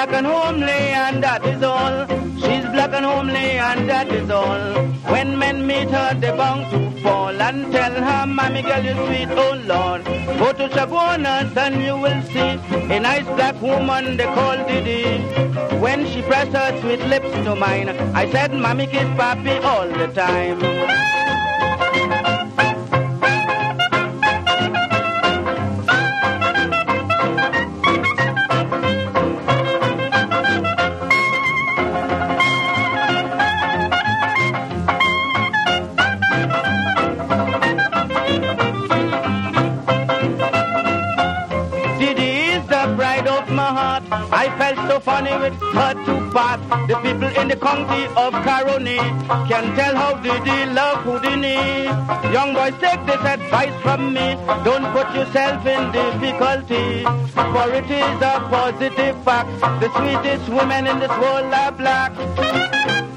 black and homely, and that is all. She's black and homely, and that is all. When men meet her, they bound to fall and tell her, Mommy girl, you sweet, oh Lord. Go to Chaguanas and you will see a nice black woman they call Didi. When she pressed her sweet lips to mine, I said, Mommy kiss Papi all the time. I felt so funny with her to part. The people in the county of Caroni can tell how Didi love Houdini. Young boys, take this advice from me. Don't put yourself in difficulty, for it is a positive fact. The sweetest women in this world are black.